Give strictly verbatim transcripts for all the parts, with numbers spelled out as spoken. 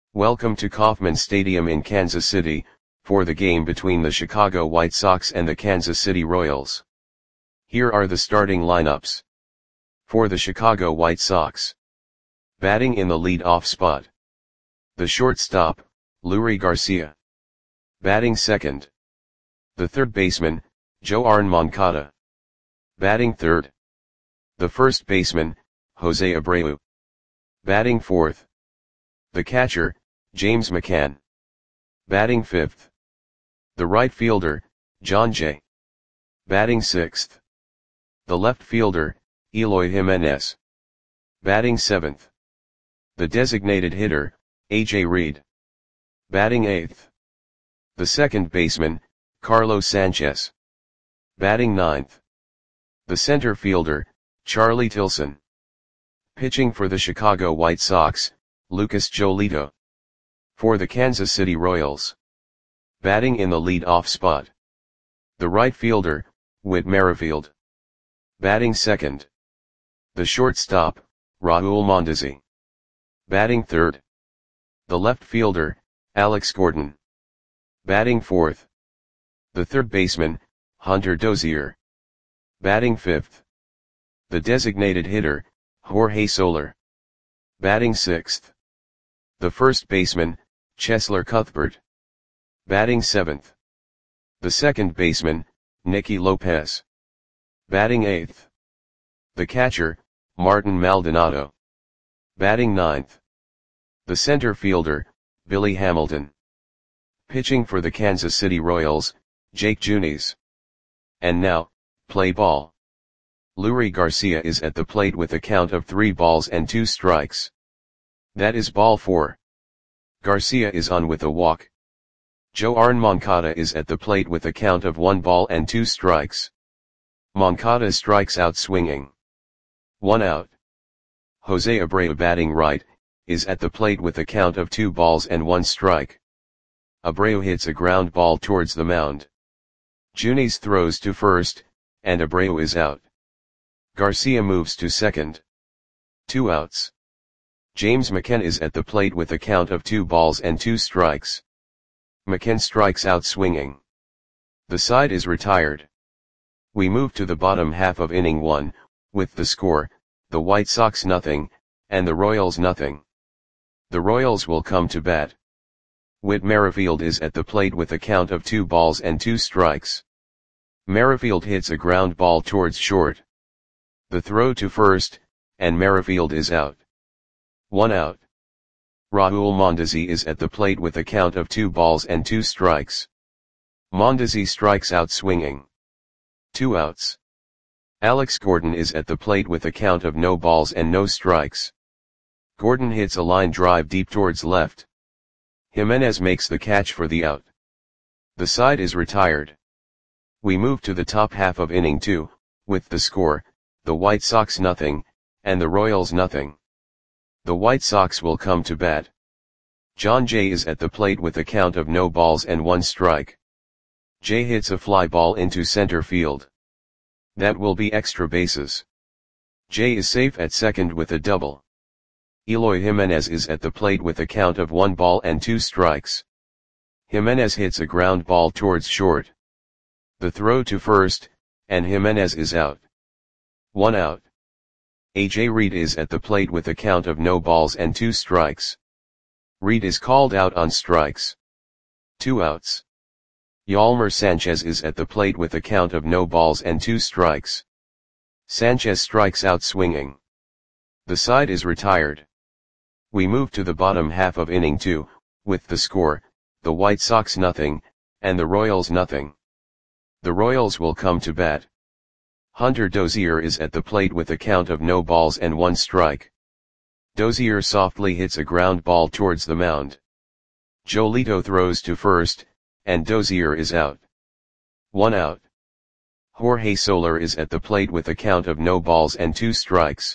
Welcome to Kauffman Stadium in Kansas City, for the game between the Chicago White Sox and the Kansas City Royals. Here are the starting lineups. For the Chicago White Sox. Batting in the lead-off spot. The shortstop, Leury Garcia. Batting second. The third baseman, Joan Moncada. Batting third. The first baseman, Jose Abreu. Batting fourth. The catcher, James McCann. Batting fifth. The right fielder, Jon Jay. Batting sixth. The left fielder, Eloy Jimenez. Batting seventh. The designated hitter, A J Reed. Batting eighth. The second baseman, Carlos Sanchez. Batting ninth. The center fielder, Charlie Tilson. Pitching for the Chicago White Sox, Lucas Giolito. For the Kansas City Royals. Batting in the lead-off spot. The right fielder, Whit Merrifield. Batting second. The shortstop, Raul Mondesi. Batting third. The left fielder, Alex Gordon. Batting fourth. The third baseman, Hunter Dozier. Batting fifth. The designated hitter, Jorge Soler. Batting sixth. The first baseman, Cheslor Cuthbert. Batting seventh. The second baseman, Nicky Lopez. Batting eighth. The catcher, Martin Maldonado. Batting ninth. The center fielder, Billy Hamilton. Pitching for the Kansas City Royals, Jake Junis. And now, play ball. Leury Garcia is at the plate with a count of three balls and two strikes. That is ball four. Garcia is on with a walk. Joan Moncada is at the plate with a count of one ball and two strikes. Moncada strikes out swinging. One out. Jose Abreu, batting right, is at the plate with a count of two balls and one strike. Abreu hits a ground ball towards the mound. Junis throws to first, and Abreu is out. Garcia moves to second. Two outs. James McCann is at the plate with a count of two balls and two strikes. McCann strikes out swinging. The side is retired. We move to the bottom half of inning one, with the score, the White Sox nothing, and the Royals nothing. The Royals will come to bat. Whit Merrifield is at the plate with a count of two balls and two strikes. Merrifield hits a ground ball towards short. The throw to first, and Merrifield is out. One out. Raul Mondesi is at the plate with a count of two balls and two strikes. Mondesi strikes out swinging. Two outs. Alex Gordon is at the plate with a count of no balls and no strikes. Gordon hits a line drive deep towards left. Jimenez makes the catch for the out. The side is retired. We move to the top half of inning two, with the score, the White Sox nothing, and the Royals nothing. The White Sox will come to bat. Jon Jay is at the plate with a count of no balls and one strike. Jay hits a fly ball into center field. That will be extra bases. Jay is safe at second with a double. Eloy Jimenez is at the plate with a count of one ball and two strikes. Jimenez hits a ground ball towards short. The throw to first, and Jimenez is out. One out. A J Reed is at the plate with a count of no balls and two strikes. Reed is called out on strikes. Two outs. Yolmer Sanchez is at the plate with a count of no balls and two strikes. Sanchez strikes out swinging. The side is retired. We move to the bottom half of inning two, with the score, the White Sox nothing, and the Royals nothing. The Royals will come to bat. Hunter Dozier is at the plate with a count of no balls and one strike. Dozier softly hits a ground ball towards the mound. Giolito throws to first, and Dozier is out. One out. Jorge Soler is at the plate with a count of no balls and two strikes.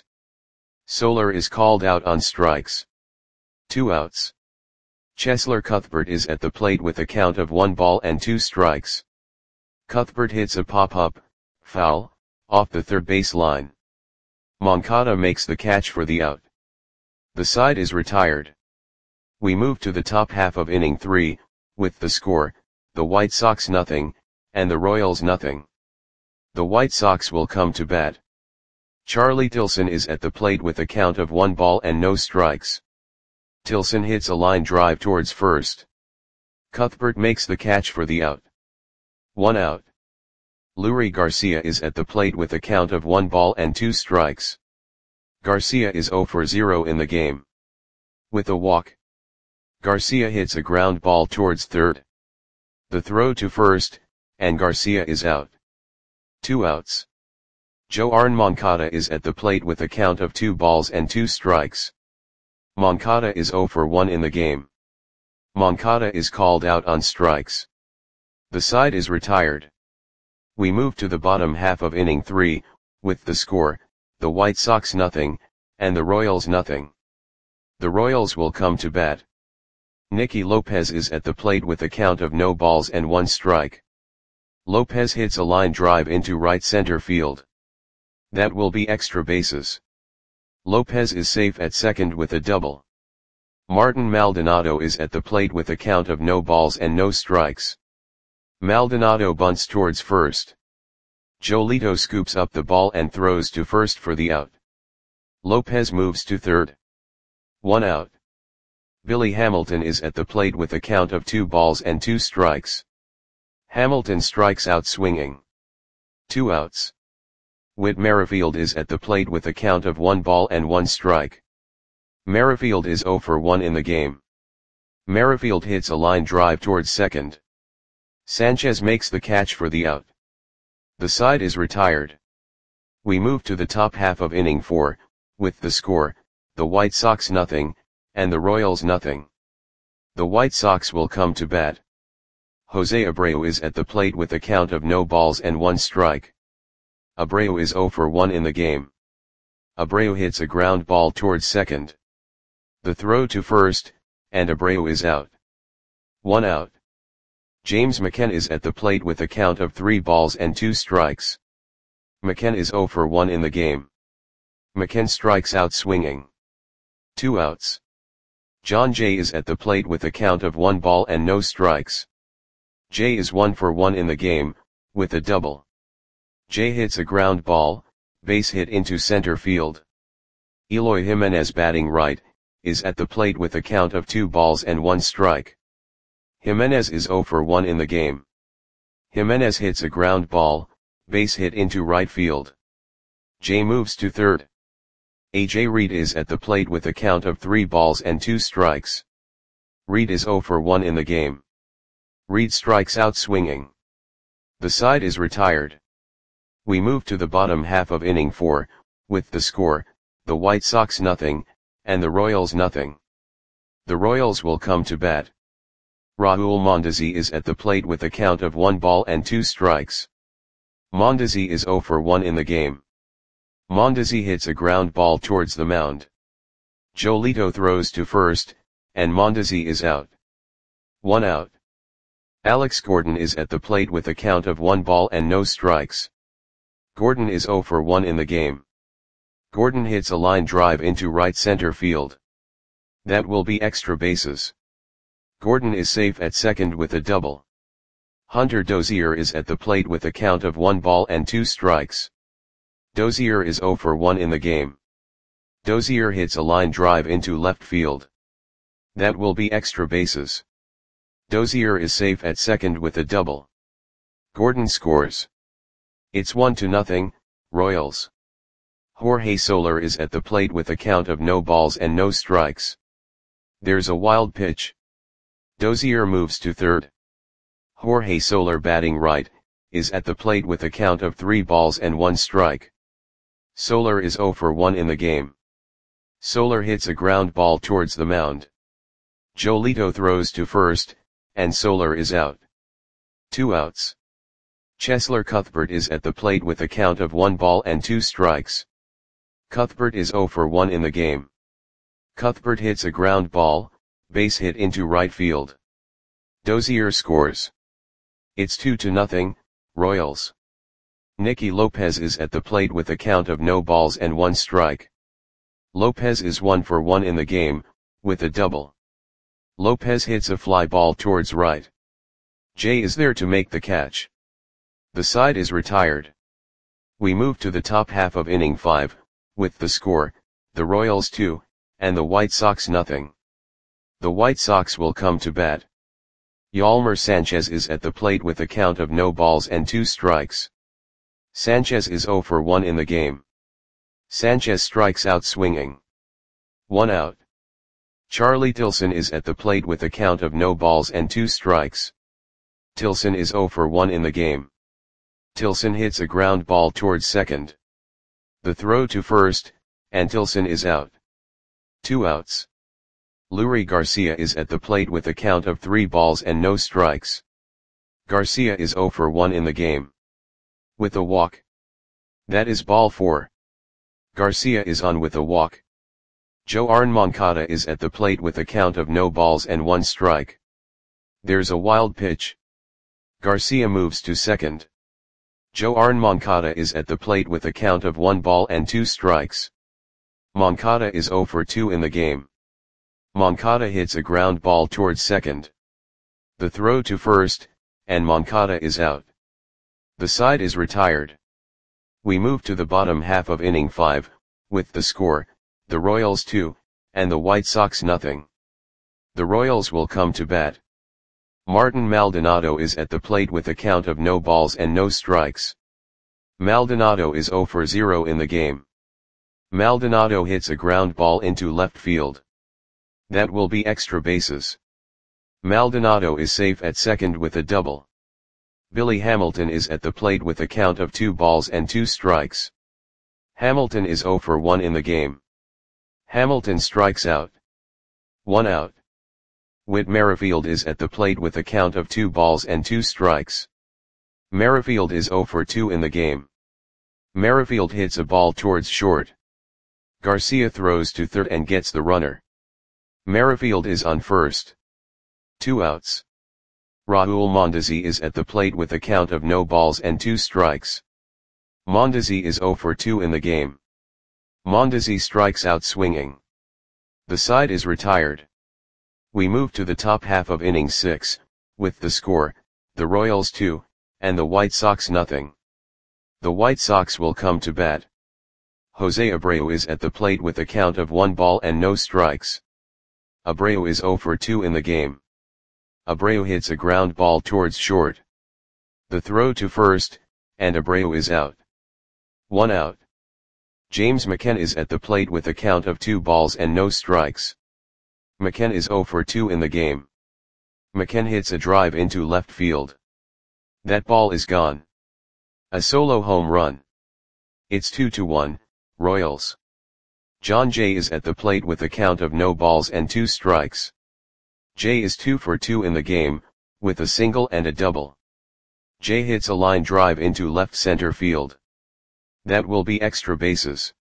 Soler is called out on strikes. Two outs. Cheslor Cuthbert is at the plate with a count of one ball and two strikes. Cuthbert hits a pop-up, foul, off the third base line. Moncada makes the catch for the out. The side is retired. We move to the top half of inning three, with the score, the White Sox nothing, and the Royals nothing. The White Sox will come to bat. Charlie Tilson is at the plate with a count of one ball and no strikes. Tilson hits a line drive towards first. Cuthbert makes the catch for the out. One out. Leury Garcia is at the plate with a count of one ball and two strikes. Garcia is zero for zero in the game. With a walk, Garcia hits a ground ball towards third. The throw to first, and Garcia is out. Two outs. Joan Moncada is at the plate with a count of two balls and two strikes. Moncada is zero for one in the game. Moncada is called out on strikes. The side is retired. We move to the bottom half of inning three, with the score, the White Sox nothing, and the Royals nothing. The Royals will come to bat. Nicky Lopez is at the plate with a count of no balls and one strike. Lopez hits a line drive into right center field. That will be extra bases. Lopez is safe at second with a double. Martin Maldonado is at the plate with a count of no balls and no strikes. Maldonado bunts towards first. Jolito scoops up the ball and throws to first for the out. Lopez moves to third. One out. Billy Hamilton is at the plate with a count of two balls and two strikes. Hamilton strikes out swinging. Two outs. Whit Merrifield is at the plate with a count of one ball and one strike. Merrifield is zero for one in the game. Merrifield hits a line drive towards second. Sanchez makes the catch for the out. The side is retired. We move to the top half of inning four, with the score, the White Sox nothing, and the Royals nothing. The White Sox will come to bat. Jose Abreu is at the plate with a count of no balls and one strike. Abreu is zero for one in the game. Abreu hits a ground ball towards second. The throw to first, and Abreu is out. One out. James McCann is at the plate with a count of three balls and two strikes. McCann is zero for one in the game. McCann strikes out swinging. Two outs. John Jay is at the plate with a count of one ball and no strikes. Jay is one for one in the game, with a double. Jay hits a ground ball, base hit into center field. Eloy Jimenez, batting right, is at the plate with a count of two balls and one strike. Jimenez is zero for one in the game. Jimenez hits a ground ball, base hit into right field. Jay moves to third. A J Reed is at the plate with a count of three balls and two strikes. Reed is zero for one in the game. Reed strikes out swinging. The side is retired. We move to the bottom half of inning four, with the score, the White Sox nothing, and the Royals nothing. The Royals will come to bat. Raul Mondesi is at the plate with a count of one ball and two strikes. Mondesi is zero for one in the game. Mondesi hits a ground ball towards the mound. Jolito throws to first, and Mondesi is out. One out. Alex Gordon is at the plate with a count of one ball and no strikes. Gordon is zero for one in the game. Gordon hits a line drive into right center field. That will be extra bases. Gordon is safe at second with a double. Hunter Dozier is at the plate with a count of one ball and two strikes. Dozier is zero for one in the game. Dozier hits a line drive into left field. That will be extra bases. Dozier is safe at second with a double. Gordon scores. It's one to nothing, Royals. Jorge Soler is at the plate with a count of no balls and no strikes. There's a wild pitch. Dozier moves to third. Jorge Soler, batting right, is at the plate with a count of three balls and one strike. Soler is zero for one in the game. Soler hits a ground ball towards the mound. Jolito throws to first, and Soler is out. Two outs. Cheslor Cuthbert is at the plate with a count of one ball and two strikes. Cuthbert is zero for one in the game. Cuthbert hits a ground ball, base hit into right field. Dozier scores. It's two to nothing, Royals. Nicky Lopez is at the plate with a count of no balls and one strike. Lopez is one for one in the game, with a double. Lopez hits a fly ball towards right. Jay is there to make the catch. The side is retired. We move to the top half of inning five, with the score, the Royals two, and the White Sox nothing. The White Sox will come to bat. Yolmer Sanchez is at the plate with a count of no balls and two strikes. Sanchez is zero for one in the game. Sanchez strikes out swinging. One out. Charlie Tilson is at the plate with a count of no balls and two strikes. Tilson is zero for one in the game. Tilson hits a ground ball towards second. The throw to first, and Tilson is out. Two outs. Leury Garcia is at the plate with a count of three balls and no strikes. Garcia is zero for one in the game. With a walk. That is ball four. Garcia is on with a walk. Joarn Moncada is at the plate with a count of no balls and one strike. There's a wild pitch. Garcia moves to second. Joarn Moncada is at the plate with a count of one ball and two strikes. Moncada is zero for two in the game. Moncada hits a ground ball towards second. The throw to first, and Moncada is out. The side is retired. We move to the bottom half of inning five, with the score, the Royals two, and the White Sox nothing. The Royals will come to bat. Martin Maldonado is at the plate with a count of no balls and no strikes. Maldonado is zero for zero in the game. Maldonado hits a ground ball into left field. That will be extra bases. Maldonado is safe at second with a double. Billy Hamilton is at the plate with a count of two balls and two strikes. Hamilton is zero for one in the game. Hamilton strikes out. One out. Whit Merrifield is at the plate with a count of two balls and two strikes. Merrifield is zero for two in the game. Merrifield hits a ball towards short. Garcia throws to third and gets the runner. Merrifield is on first. Two outs. Raul Mondesi is at the plate with a count of no balls and two strikes. Mondesi is zero for two in the game. Mondesi strikes out swinging. The side is retired. We move to the top half of inning six, with the score, the Royals two, and the White Sox nothing. The White Sox will come to bat. Jose Abreu is at the plate with a count of one ball and no strikes. Abreu is zero for two in the game. Abreu hits a ground ball towards short. The throw to first, and Abreu is out. One out. James McCann is at the plate with a count of two balls and no strikes. McCann is zero for two in the game. McCann hits a drive into left field. That ball is gone. A solo home run. It's two to one, Royals. John Jay is at the plate with a count of no balls and two strikes. Jay is two for two in the game, with a single and a double. Jay hits a line drive into left center field. That will be extra bases.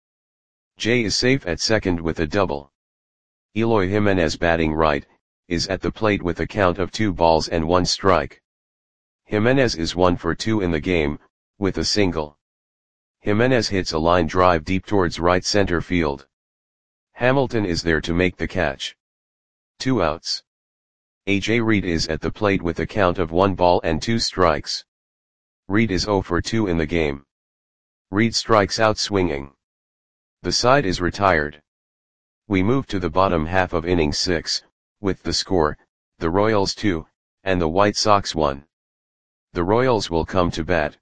Jay is safe at second with a double. Eloy Jimenez, batting right, is at the plate with a count of two balls and one strike. Jimenez is one for two in the game, with a single. Jimenez hits a line drive deep towards right center field. Hamilton is there to make the catch. Two outs. A J Reed is at the plate with a count of one ball and two strikes. Reed is zero for two in the game. Reed strikes out swinging. The side is retired. We move to the bottom half of inning six, with the score, the Royals two, and the White Sox one. The Royals will come to bat.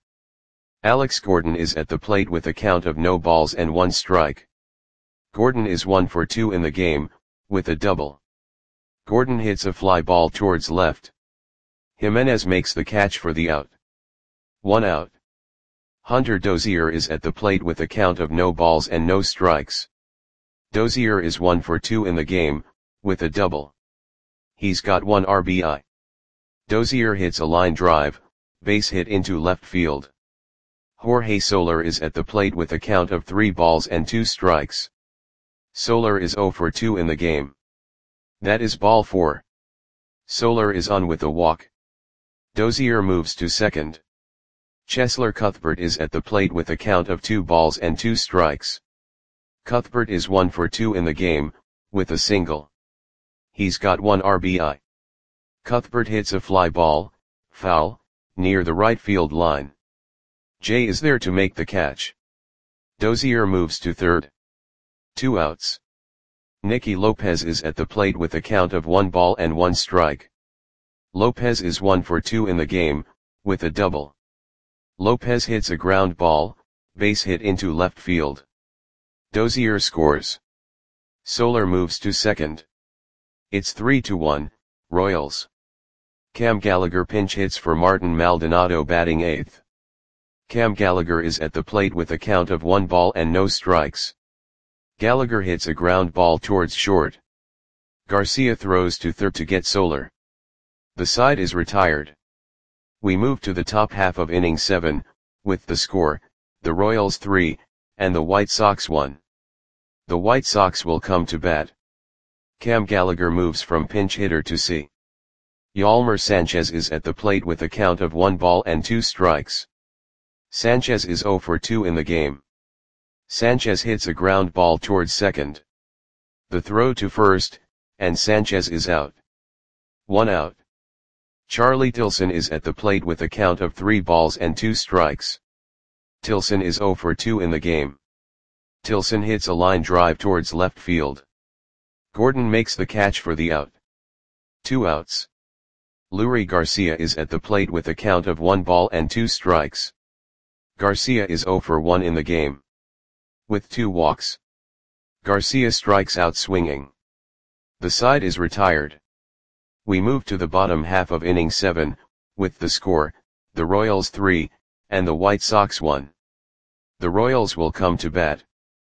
Alex Gordon is at the plate with a count of no balls and one strike. Gordon is one for two in the game, with a double. Gordon hits a fly ball towards left. Jimenez makes the catch for the out. One out. Hunter Dozier is at the plate with a count of no balls and no strikes. Dozier is one for two in the game, with a double. He's got one R B I. Dozier hits a line drive, base hit into left field. Jorge Soler is at the plate with a count of three balls and two strikes. Soler is zero for two in the game. That is ball four. Soler is on with a walk. Dozier moves to second. Cheslor Cuthbert is at the plate with a count of two balls and two strikes. Cuthbert is one for two in the game, with a single. He's got one R B I. Cuthbert hits a fly ball, foul, near the right field line. Jay is there to make the catch. Dozier moves to third. Two outs. Nicky Lopez is at the plate with a count of one ball and one strike. Lopez is one for two in the game, with a double. Lopez hits a ground ball, base hit into left field. Dozier scores. Soler moves to second. It's three to one, Royals. Cam Gallagher pinch hits for Martin Maldonado batting eighth. Cam Gallagher is at the plate with a count of one ball and no strikes. Gallagher hits a ground ball towards short. Garcia throws to third to get Soler. The side is retired. We move to the top half of inning seven, with the score, the Royals three, and the White Sox one. The White Sox will come to bat. Cam Gallagher moves from pinch hitter to C. Yolmer Sanchez is at the plate with a count of one ball and two strikes. Sanchez is zero for two in the game. Sanchez hits a ground ball towards second. The throw to first, and Sanchez is out. One out. Charlie Tilson is at the plate with a count of three balls and two strikes. Tilson is zero for two in the game. Tilson hits a line drive towards left field. Gordon makes the catch for the out. Two outs. Leury Garcia is at the plate with a count of one ball and two strikes. Garcia is zero for one in the game. With two walks. Garcia strikes out swinging. The side is retired. We move to the bottom half of inning seven, with the score, the Royals three, and the White Sox one. The Royals will come to bat.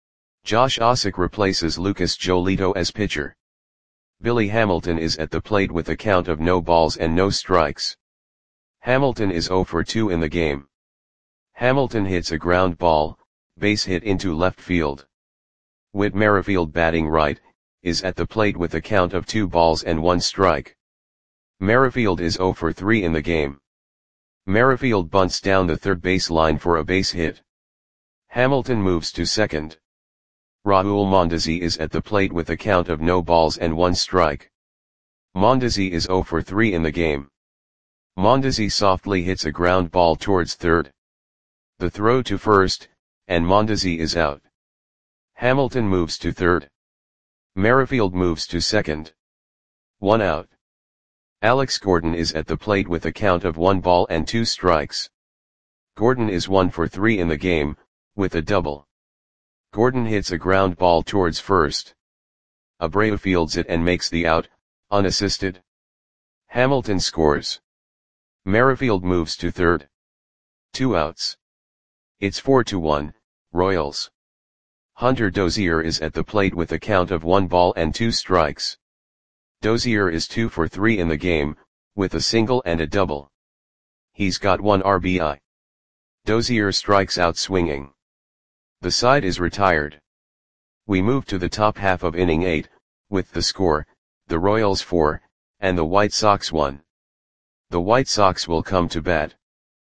Josh Ossock replaces Lucas Giolito as pitcher. Billy Hamilton is at the plate with a count of no balls and no strikes. Hamilton is zero for two in the game. Hamilton hits a ground ball, base hit into left field. Whit Merrifield batting right, is at the plate with a count of two balls and one strike. Merrifield is zero for three in the game. Merrifield bunts down the third base line for a base hit. Hamilton moves to second. Raul Mondesi is at the plate with a count of no balls and one strike. Mondesi is zero for three in the game. Mondesi softly hits a ground ball towards third. The throw to first, and Mondesi is out. Hamilton moves to third. Merrifield moves to second. One out. Alex Gordon is at the plate with a count of one ball and two strikes. Gordon is one for three in the game, with a double. Gordon hits a ground ball towards first. Abreu fields it and makes the out, unassisted. Hamilton scores. Merrifield moves to third. Two outs. It's four to one, Royals. Hunter Dozier is at the plate with a count of one ball and two strikes. Dozier is two for three in the game, with a single and a double. He's got one R B I. Dozier strikes out swinging. The side is retired. We move to the top half of inning eight, with the score, the Royals four, and the White Sox one. The White Sox will come to bat.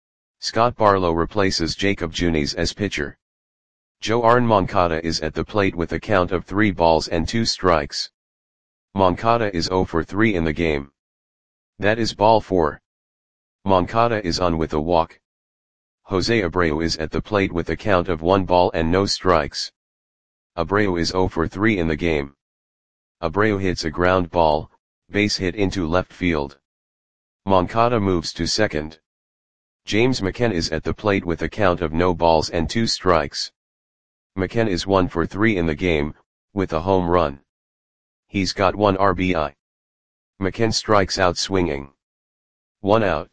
Scott Barlow replaces Jacob Junis as pitcher. Joarn Moncada is at the plate with a count of three balls and two strikes. Moncada is zero for three in the game. That is ball four. Moncada is on with a walk. Jose Abreu is at the plate with a count of one ball and no strikes. Abreu is zero for three in the game. Abreu hits a ground ball, base hit into left field. Moncada moves to second. James McCann is at the plate with a count of no balls and two strikes. McCann is one for three in the game, with a home run. He's got one R B I. McCann strikes out swinging. One out.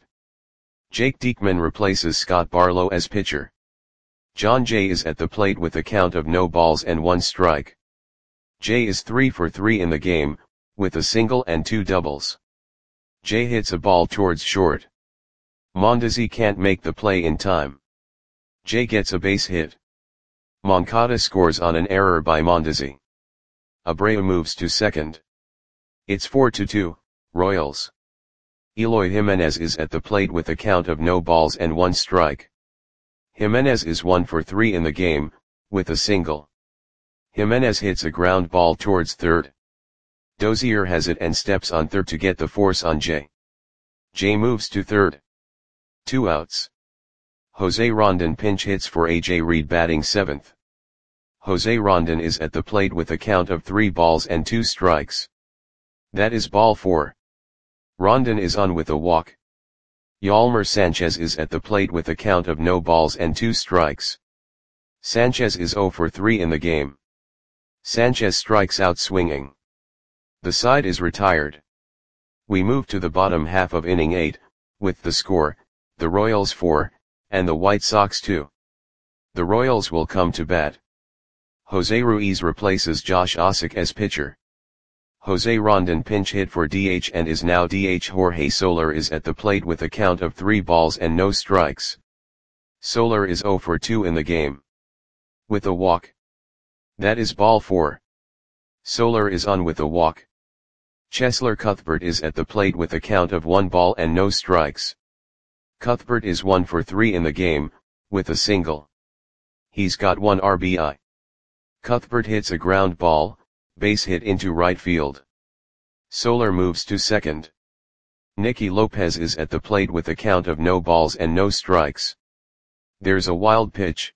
Jake Diekman replaces Scott Barlow as pitcher. John Jay is at the plate with a count of no balls and one strike. Jay is three for three in the game, with a single and two doubles. Jay hits a ball towards short. Mondesi can't make the play in time. Jay gets a base hit. Moncada scores on an error by Mondesi. Abreu moves to second. It's four to two, Royals. Eloy Jimenez is at the plate with a count of no balls and one strike. Jimenez is one for three in the game, with a single. Jimenez hits a ground ball towards third. Dozier has it and steps on third to get the force on Jay. Jay moves to third. Two outs. Jose Rondon pinch hits for A J Reed batting seventh. Jose Rondon is at the plate with a count of three balls and two strikes. That is ball four. Rondon is on with a walk. Yolmer Sanchez is at the plate with a count of no balls and two strikes. Sanchez is oh for three in the game. Sanchez strikes out swinging. The side is retired. We move to the bottom half of inning eight, with the score, the Royals four, and the White Sox two. The Royals will come to bat. Jose Ruiz replaces Josh Ossock as pitcher. Jose Rondon pinch hit for D H and is now D H. Jorge Soler is at the plate with a count of three balls and no strikes. Soler is oh for two in the game. With a walk. That is ball four. Soler is on with a walk. Cheslor Cuthbert is at the plate with a count of one ball and no strikes. Cuthbert is one for three in the game, with a single. He's got one R B I. Cuthbert hits a ground ball, base hit into right field. Soler moves to second. Nicky Lopez is at the plate with a count of no balls and no strikes. There's a wild pitch.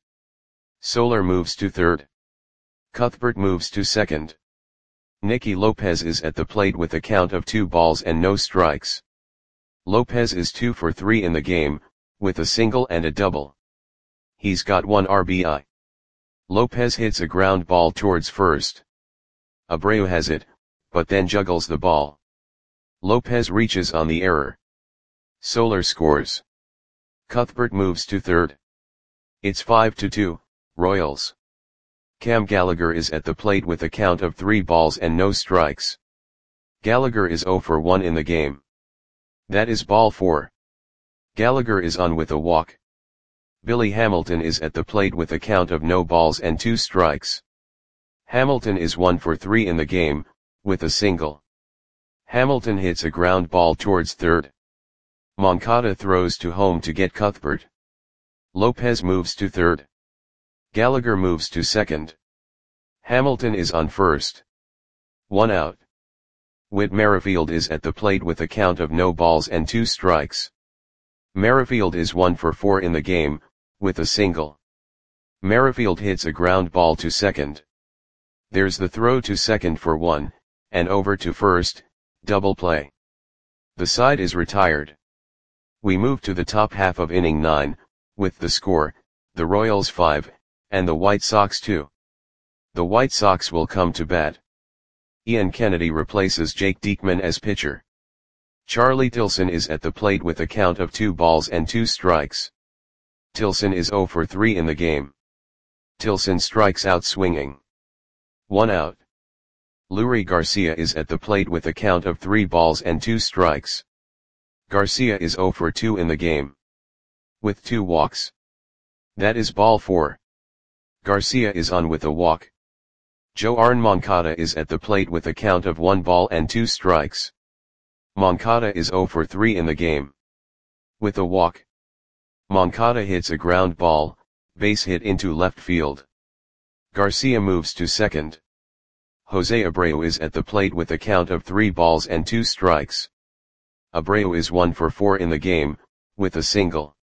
Soler moves to third. Cuthbert moves to second. Nicky Lopez is at the plate with a count of two balls and no strikes. Lopez is two for three in the game, with a single and a double. He's got one R B I. Lopez hits a ground ball towards first. Abreu has it, but then juggles the ball. Lopez reaches on the error. Soler scores. Cuthbert moves to third. It's five to two, Royals. Cam Gallagher is at the plate with a count of three balls and no strikes. Gallagher is oh for one in the game. That is ball four. Gallagher is on with a walk. Billy Hamilton is at the plate with a count of no balls and two strikes. Hamilton is one for three in the game, with a single. Hamilton hits a ground ball towards third. Moncada throws to home to get Cuthbert. Lopez moves to third. Gallagher moves to second. Hamilton is on first. One out. Whit Merrifield is at the plate with a count of no balls and two strikes. Merrifield is one for four in the game, with a single. Merrifield hits a ground ball to second. There's the throw to second for one, and over to first, double play. The side is retired. We move to the top half of inning nine, with the score, the Royals five, and the White Sox two. The White Sox will come to bat. Ian Kennedy replaces Jake Diekman as pitcher. Charlie Tilson is at the plate with a count of two balls and two strikes. Tilson is oh for three in the game. Tilson strikes out swinging. One out. Leury Garcia is at the plate with a count of three balls and two strikes. Garcia is oh for two in the game. With two walks. That is ball four. Garcia is on with a walk. Joarn Moncada is at the plate with a count of one ball and two strikes. Moncada is oh for three in the game. With a walk. Moncada hits a ground ball, base hit into left field. Garcia moves to second. Jose Abreu is at the plate with a count of three balls and two strikes. Abreu is one for four in the game, with a single.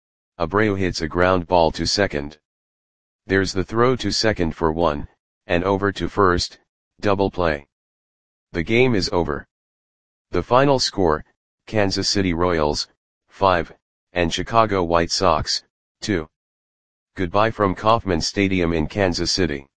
Abreu hits a ground ball to second. There's the throw to second for one, and over to first, double play. The game is over. The final score, Kansas City Royals, five, and Chicago White Sox, two. Goodbye from Kauffman Stadium in Kansas City.